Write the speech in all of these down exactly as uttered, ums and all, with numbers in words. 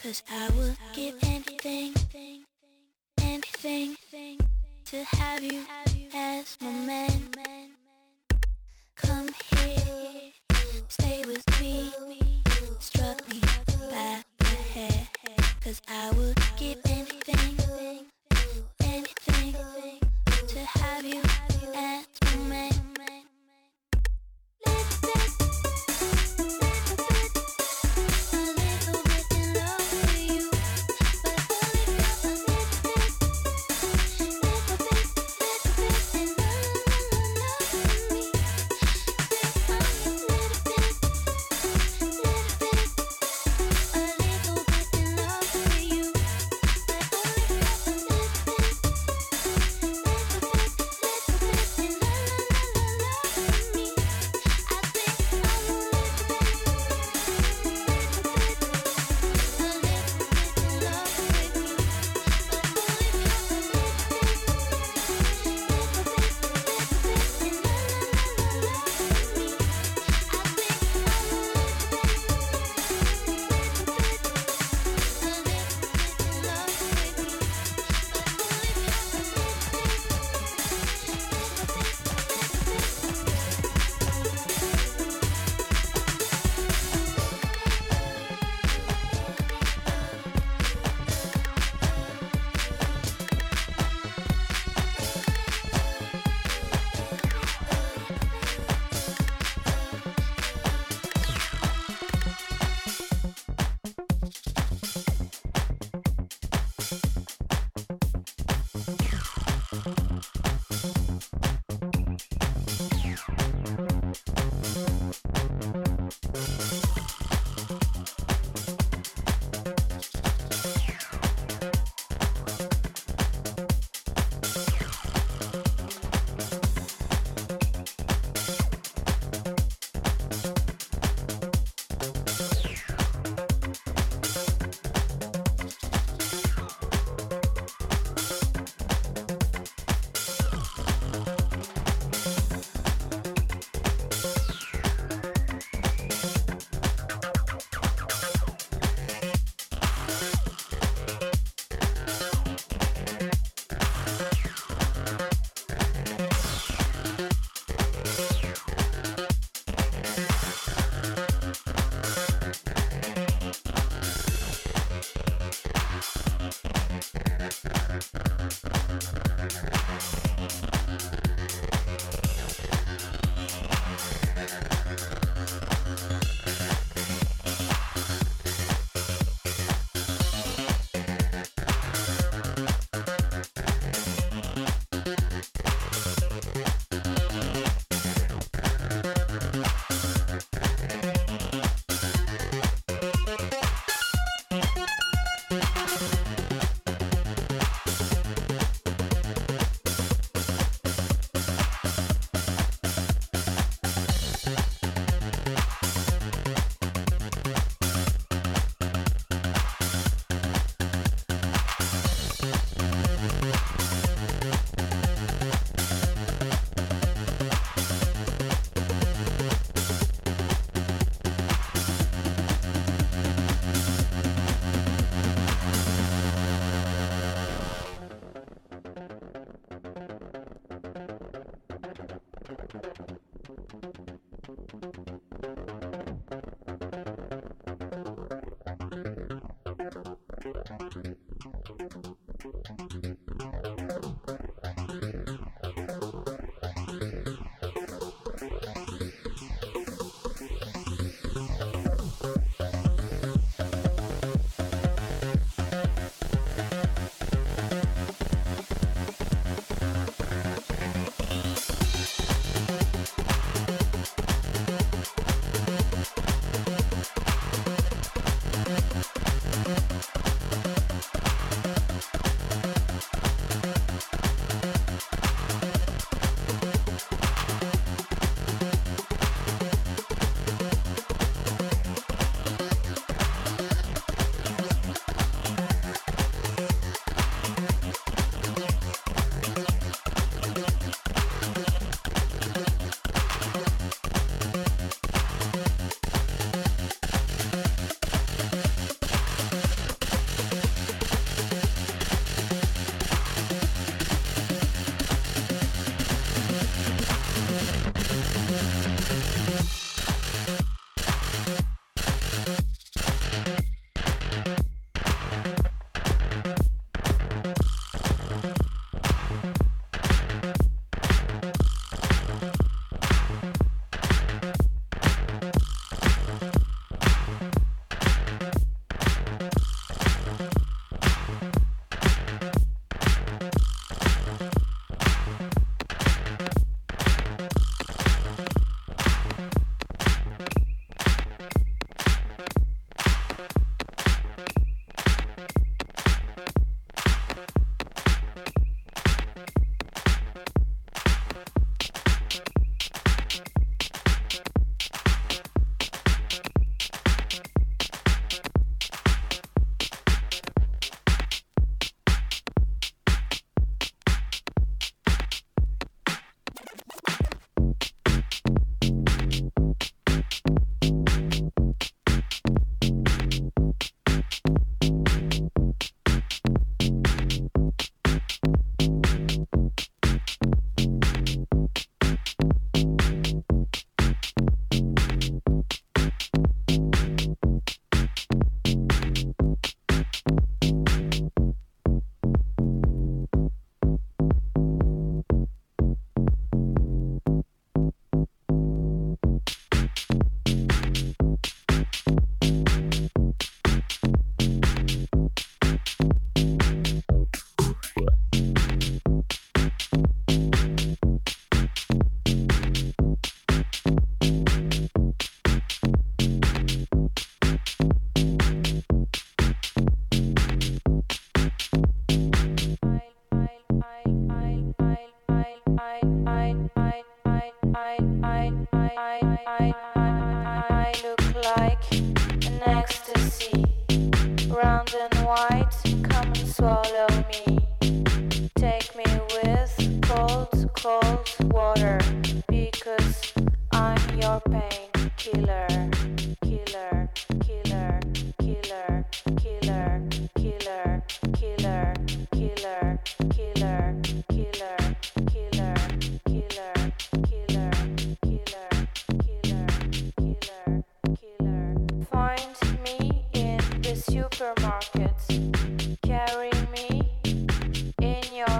'cause I would give anything, anything to have you as my man. Come here, stay with me, struck me by the hair, 'cause I would give anything, anything to have you as my man.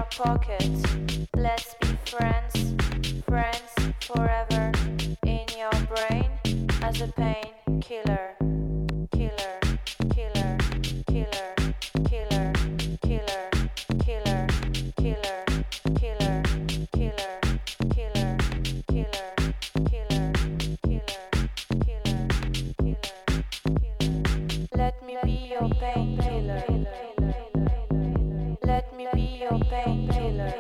pocket. Let's be friends, friends forever. In your brain as a painkiller, killer, killer, killer, killer, killer, killer, killer, killer, killer, killer, killer, killer, killer, killer, killer, killer. Let me be your painkiller. Let me be your painkiller.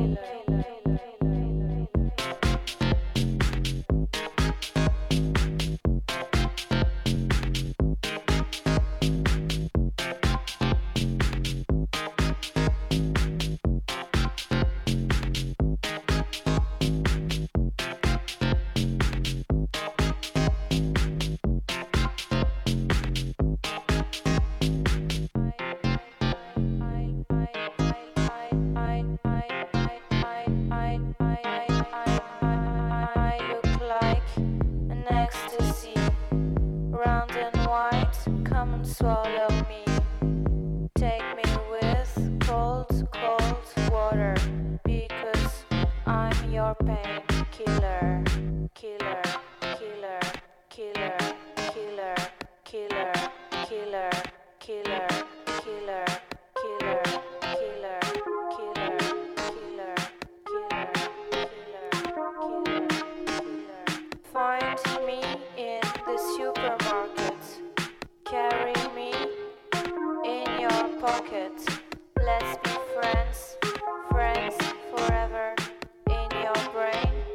Swallow me, take me with cold, cold water, because I'm your painkiller, killer, killer, killer, killer, killer, killer, killer, killer, killer, killer, killer, killer, killer, killer, killer, killer. Find me in the supermarket. Carry me in your pocket. Let's be friends, friends forever. In your brain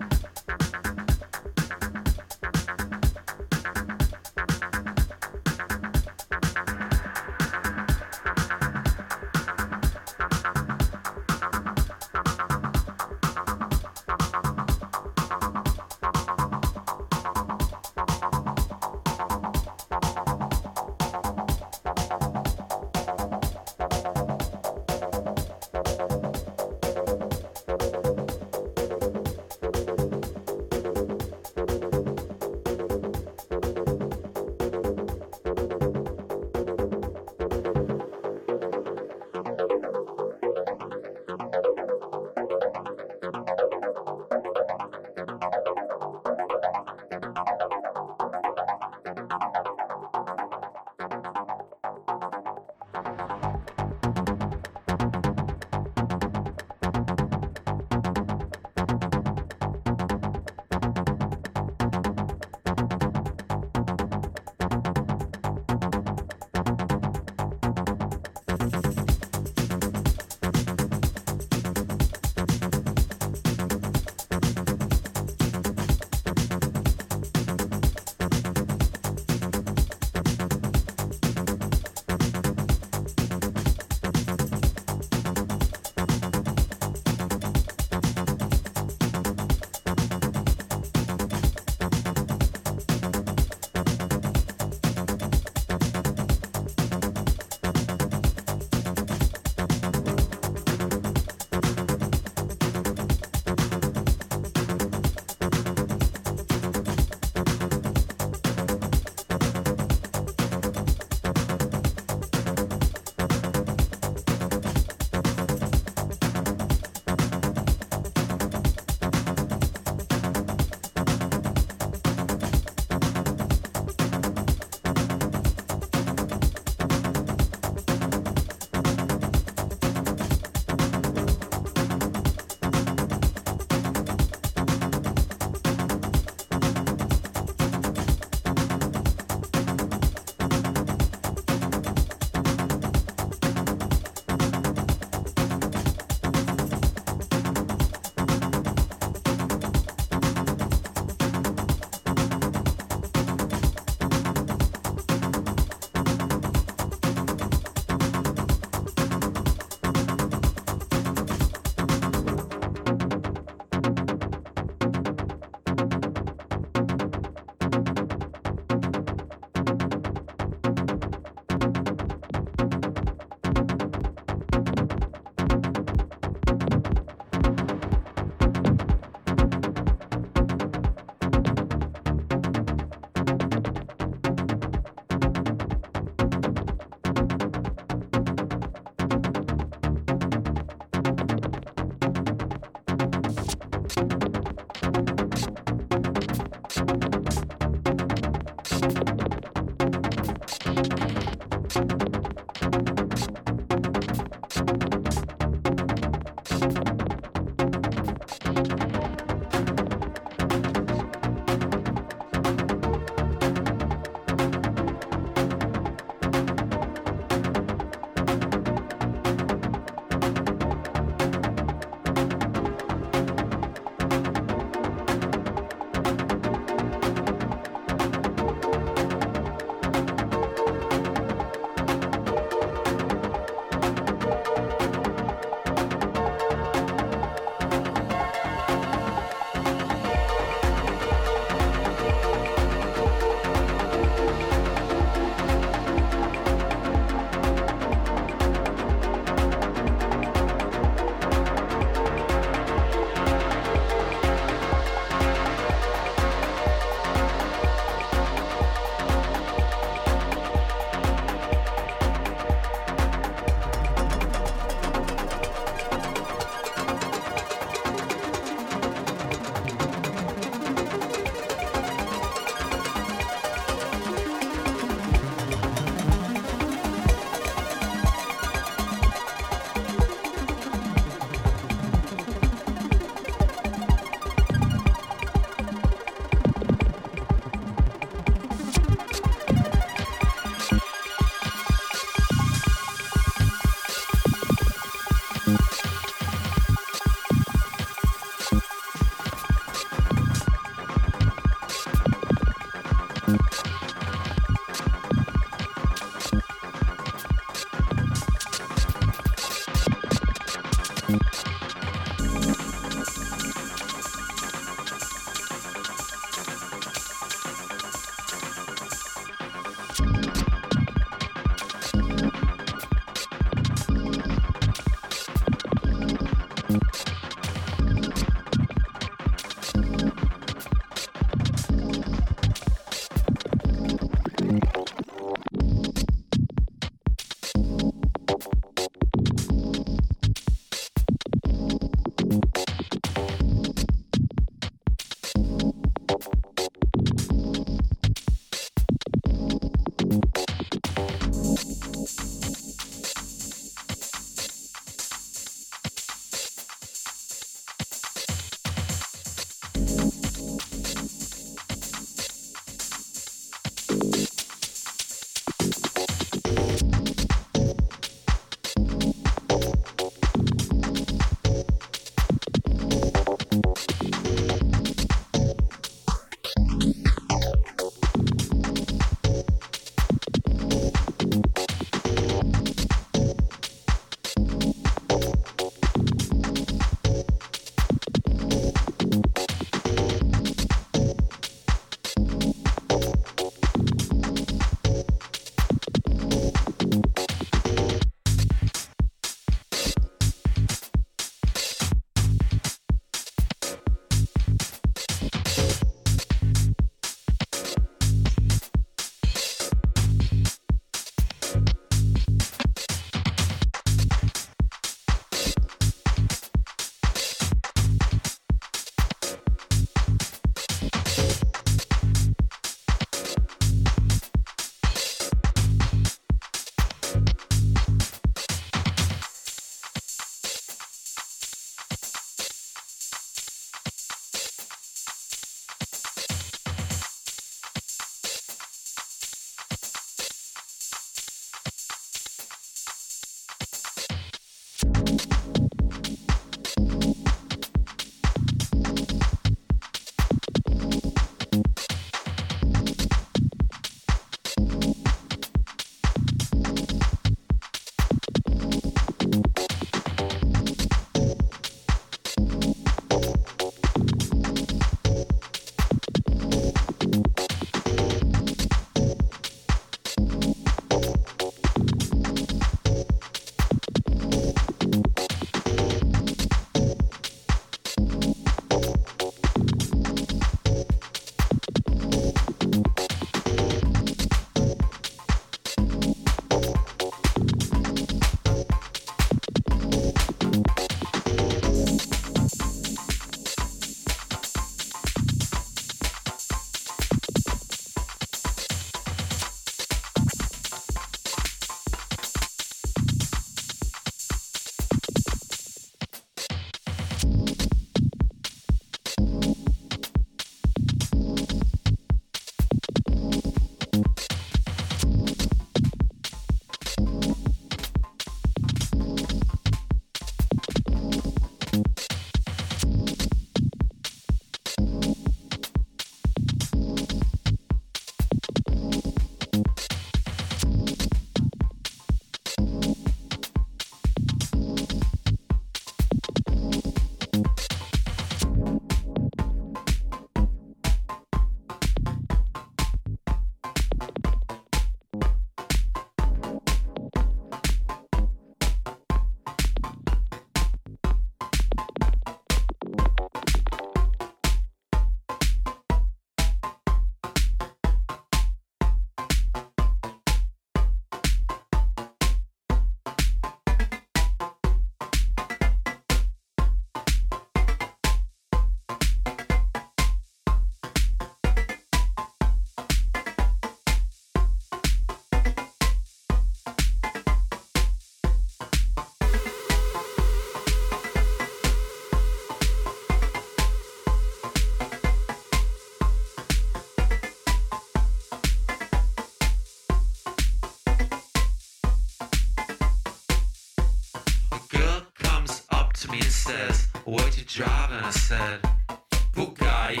says, where'd you drive? And I said, Bugatti.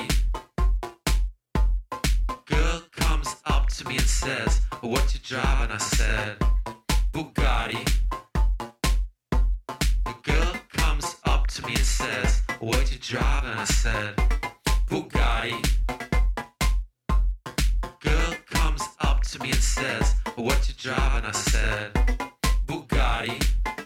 Girl comes up to me and says, what you drive? And I said, Bugatti. The girl comes up to me and says, where'd you drive? And I said, Bugatti. Girl comes up to me and says, what you drive? And I said, Bugatti.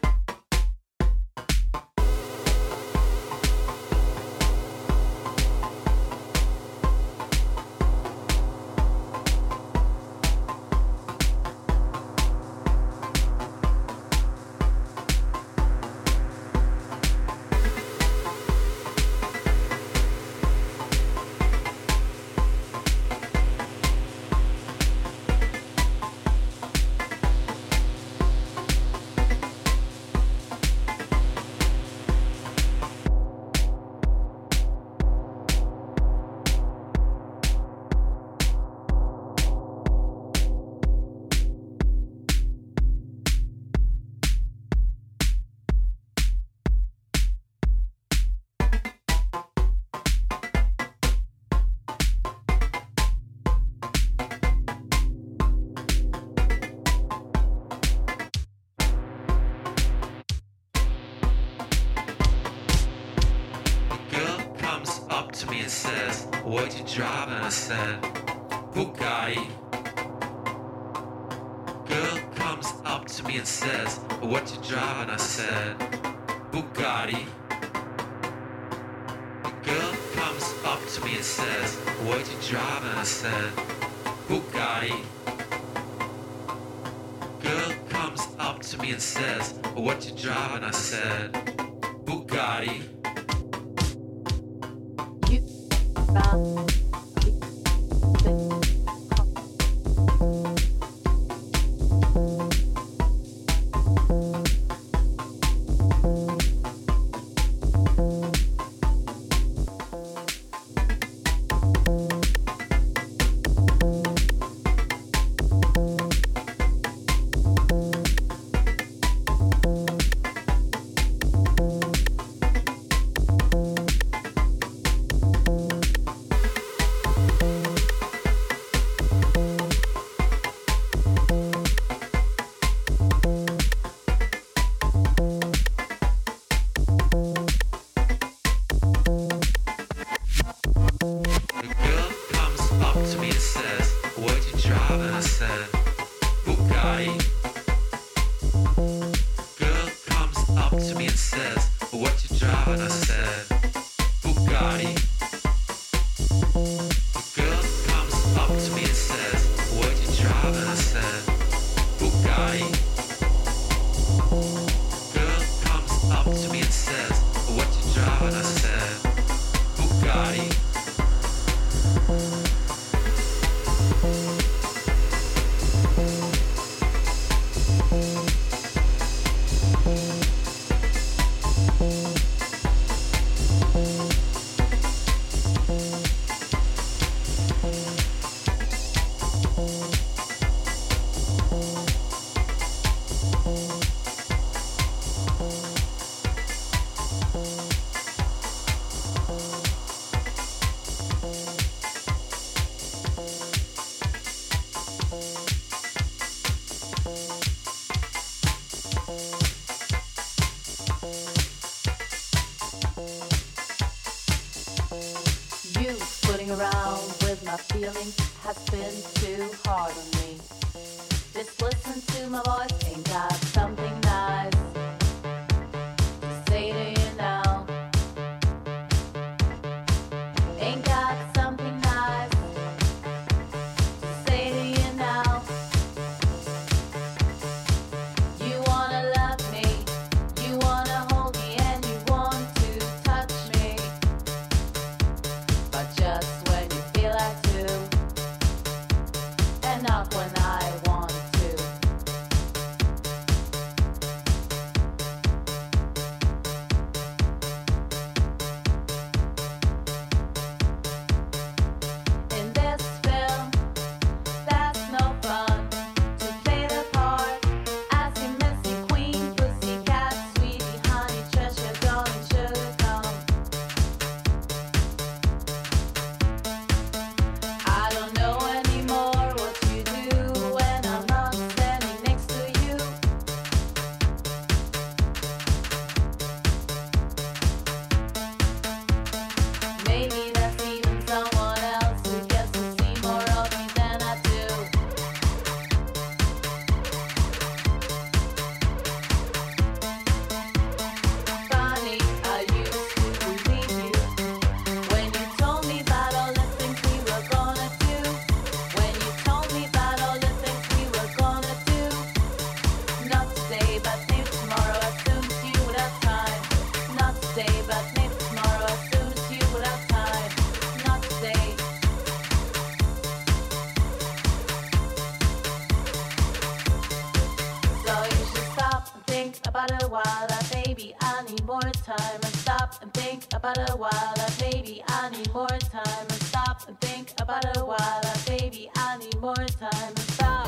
Where'd you drive? And I said, Bugatti. Girl comes up to me and says, what you drive? And I said, Bugatti. The girl comes up to me and says, where'd you drive? And I said, Bugatti. Girl comes up to me and says, what you drive? And I said, Bugatti. Not when I want to. more time and stop and think about it while I baby I need more time and stop and think about it while I baby I need more time and stop.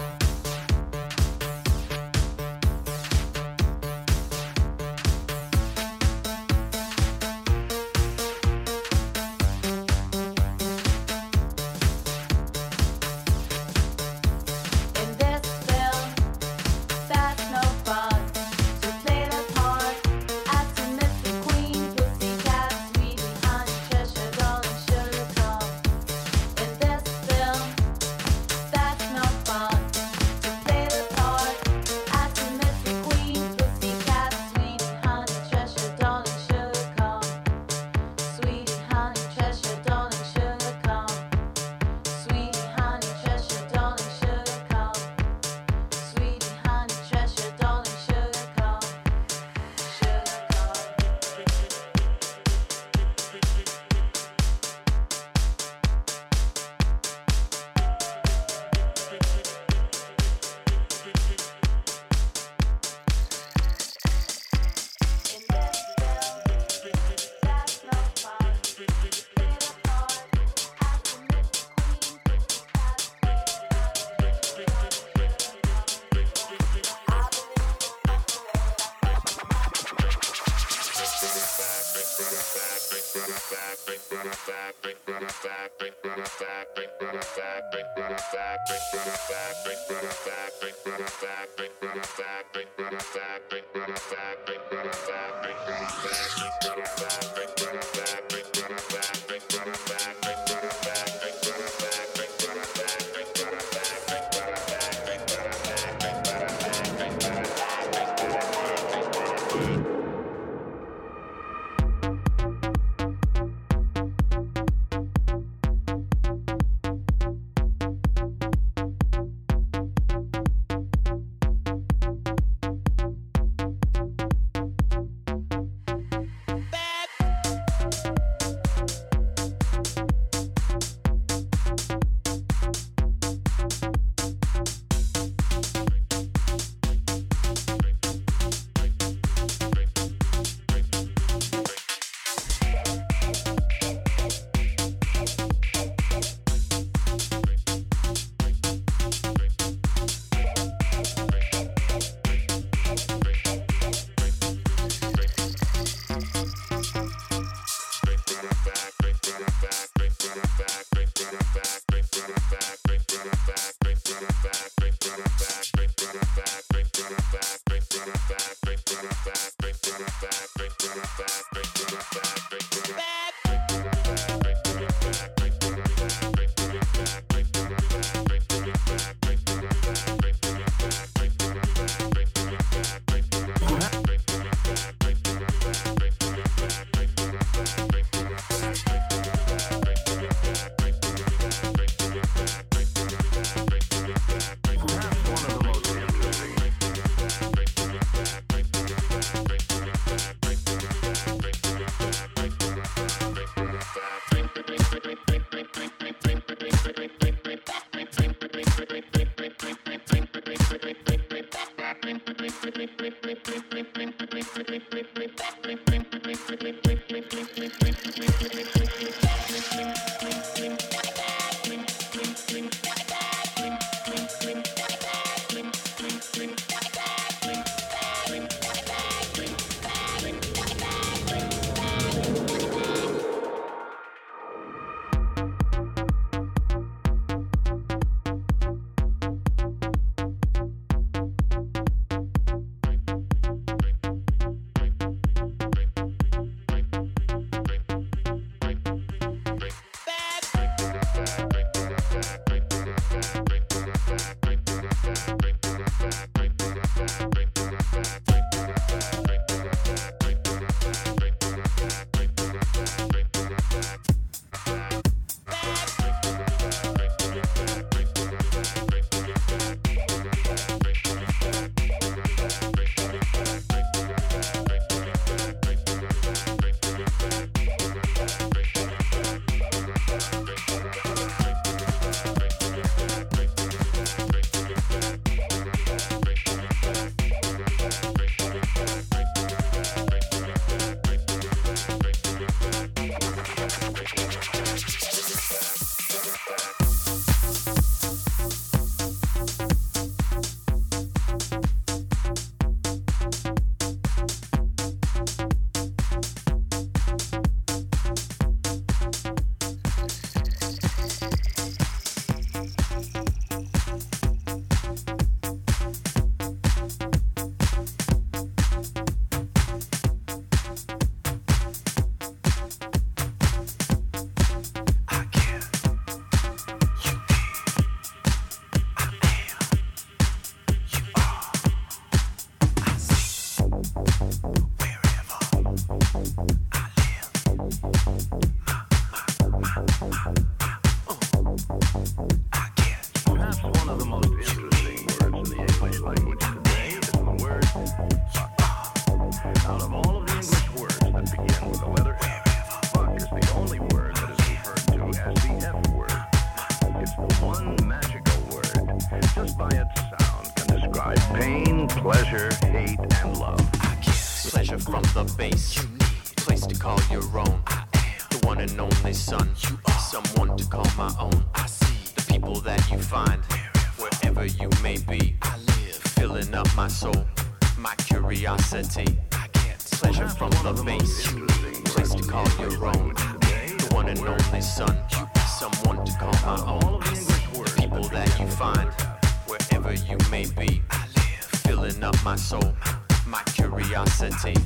Perhaps one of the most interesting words in the English language today is the word fuck. Out of all of the English words that begin with the letter F, fuck is the only word that is referred to as the F word. It's the one magical word, just by its sound, can describe pain, pleasure, hate, and love. Pleasure from the base, place to call your own. The one and only son, someone to call my own. The people that you find, wherever you may be, filling up my soul, my curiosity. Pleasure from the base, place to call your own. The one and only son, someone to call my own. The people that you find, wherever you may be, filling up my soul, my curiosity.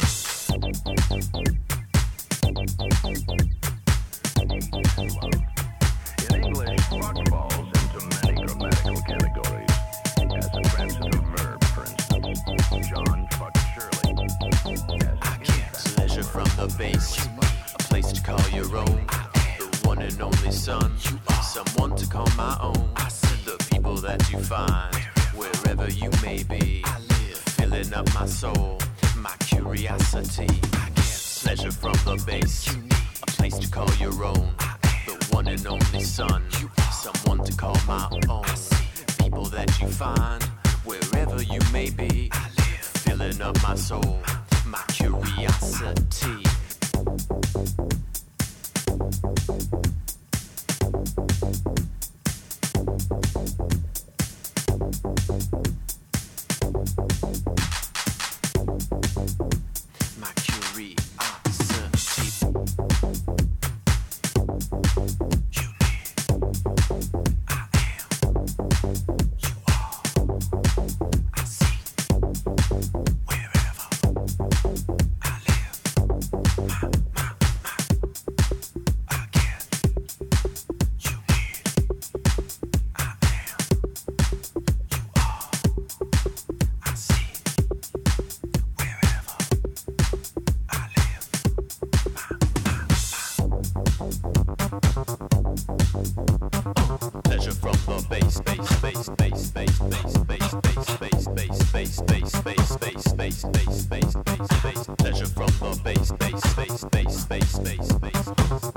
In English, fuck falls into many grammatical categories. As a transitive verb, for instance, John fucked Shirley. As Pleasure from the base, a place to call your own. The one and only son, someone to call my own. The people that you find, wherever you may be, filling up my soul, my curiosity. Pleasure from the base, a place to call your own. The one and only son, someone to call my own. People that you find, wherever you may be, filling up my soul, my curiosity. My curiosity. You need, I am, you are, I see, wherever I live, my, my, my, again. You need, I am, you are, I see, wherever I live, my, my, my. Pleasure from the base, base, base, base, base, base, base, base, base, base, base, base, base, base, base, base, base, base. Pleasure from the base, base, base, base, base, base, base, base.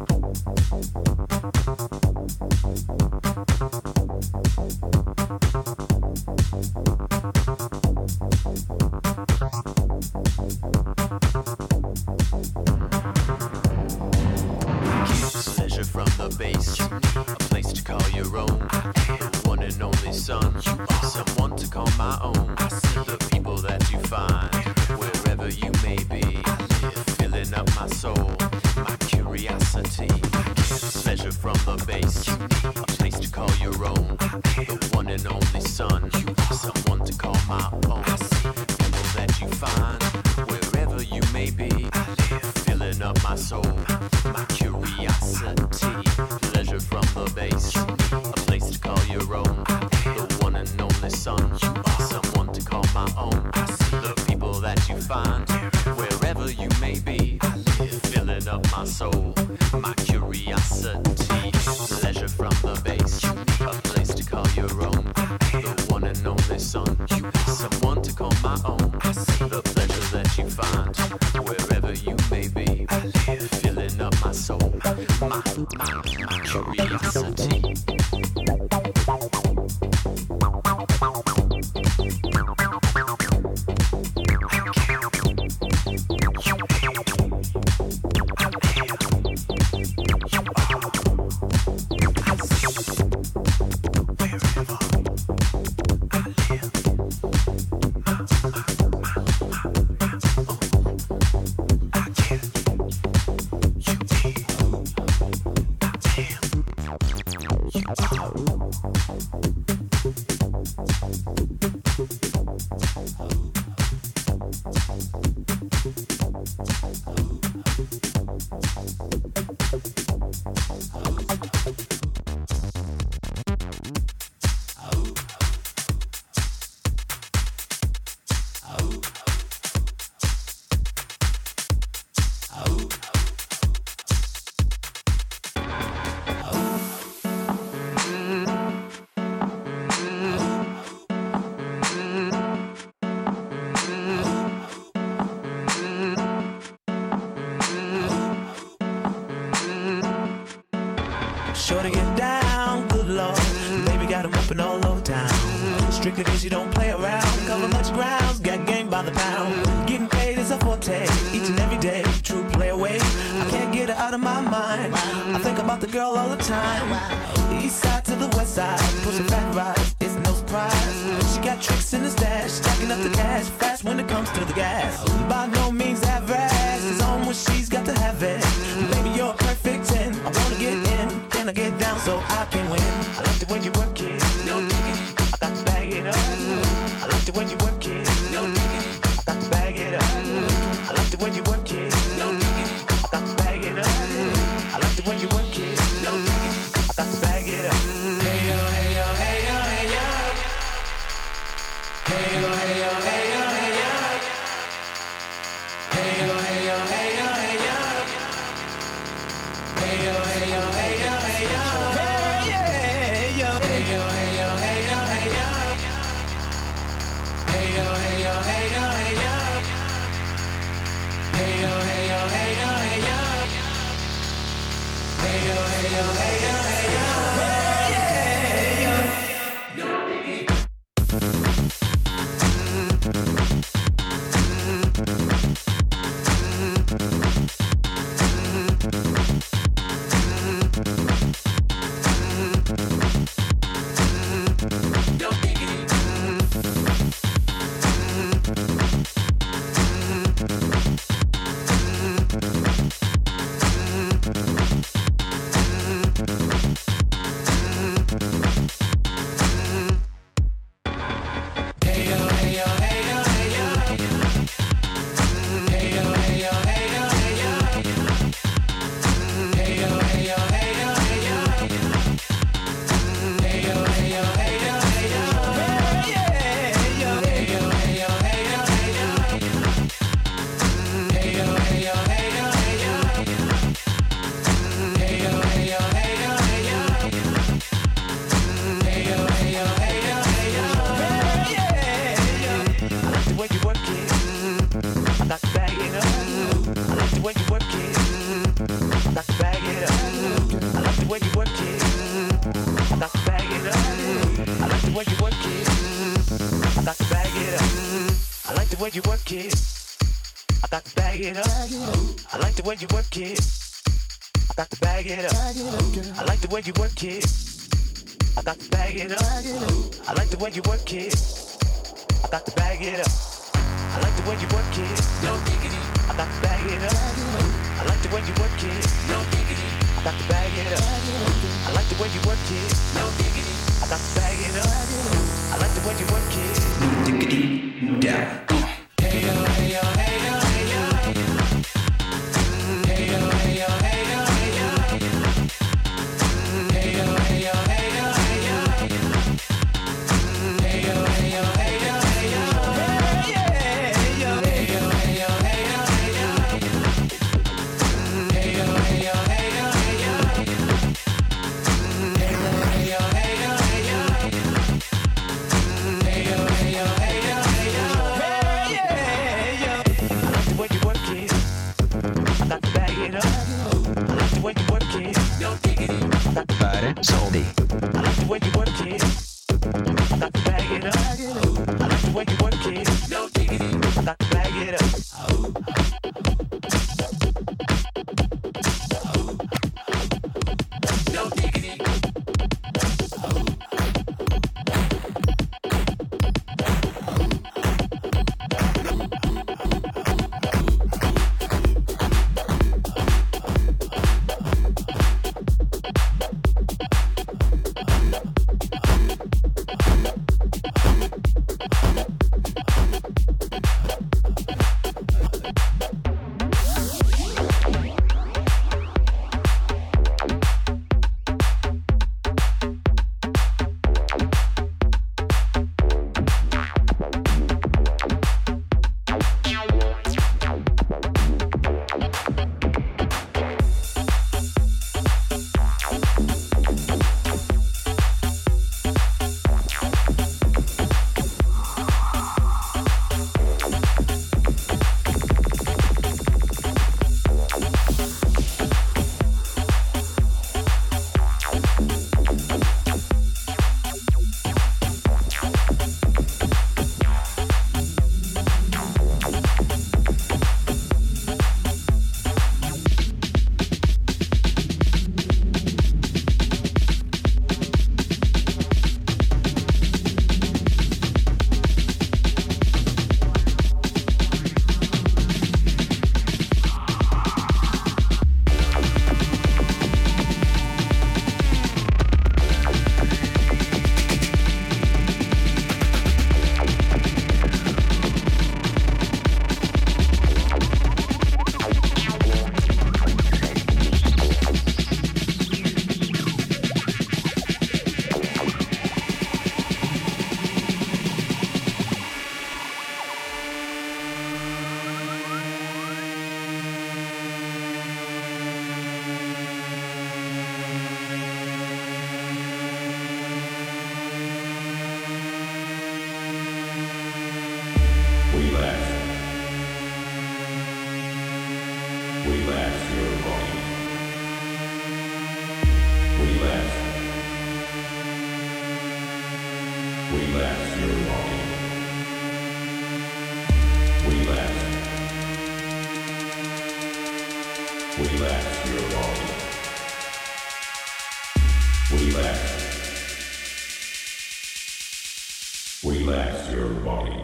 Pleasure from the base, a place to call your own. The one and only son, someone to call my own. The people that you find, wherever you may be, filling up my soul, my curiosity. Pleasure from the base, a place to call your own. The one and only son, someone to call my own. People that you find, wherever you may be, filling up my soul, my curiosity. Pleasure from the base, a place to call your own. The one and only son, someone to call my own. The people that you find, wherever you may be, filling up my soul, my curiosity. Pleasure from the base, a place to call your own. The one and only son, someone to call my own. The pleasure that you find, wherever you may be, filling up my soul, my, my, my curiosity. Sure to get down, good lord. Baby got 'em open all over town. Strictly cause you don't play around. Cover much grounds, got game by the pound. Getting paid is a forte, each and every day. True play away, I can't get her out of my mind. I think about the girl all the time. East side to the west side, pushing fat rides, it's no surprise. She got tricks in the stash, stacking up the cash, fast when it comes to the gas. By no means average, it's on when she's got to have it. Baby, you're a perfect ten, I wanna get in, can I get down so I can win? I like the way you work it, no diggity, I got to bag it up. I like the way you work it, no diggity, I got to bag it up. I like the way you work it, no diggity, I got to bag it up. I like the way you work it, no diggity, I got to bag it up. Hey yo, hey yo, hey yo, hey yo. Hey yo, hey yo, hey yo, hey yo. Hey yo, hey yo, hey yo, hey yo. Hey yo, hey yo, hey yo, hey yo. Hey yeah, yo. Hey yo, hey yo, hey yo, hey yo. Hey yo, hey yo, hey yo, hey yo. Hey yo, hey yo, hey yo, hey yo. Hey yo, hey yo, hey yo, hey yo. Hey yeah, yo. Hey Relax your body. Relax. Relax your body. Relax. Relax your body.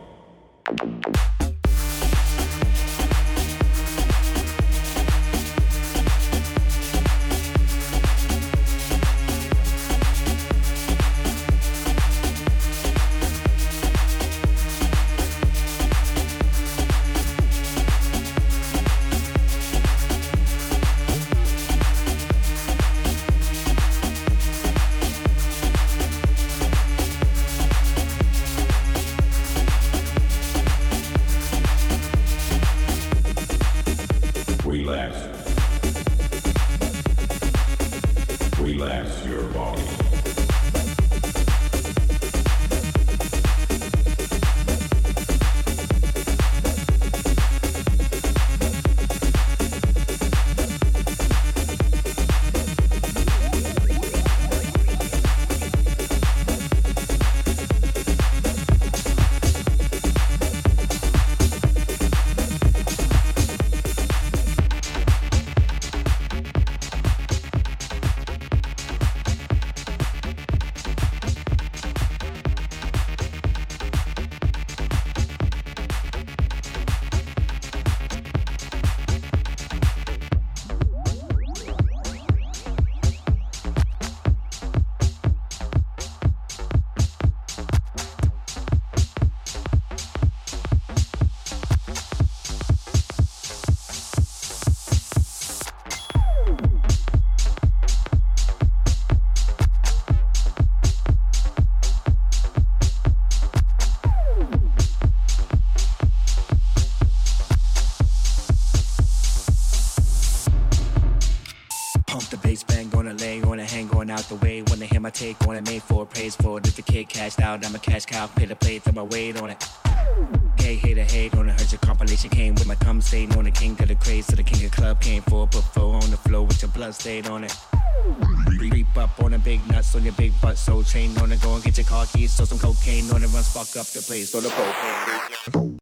Relax your body. Out the way when they hear my take on it, made for praise for it. If the kid cashed out, I'm a cash cow, pay to play, throw my weight on it. Hey, hater, hate on it, heard your compilation came with my cum stain on it. King to the craze, to the king of club came for, put four on the floor with your blood stain on it. Creep up on the big nuts on your big butt, soul chain on it. Go and get your car keys, so some cocaine on it, run spark up the place, so the propane.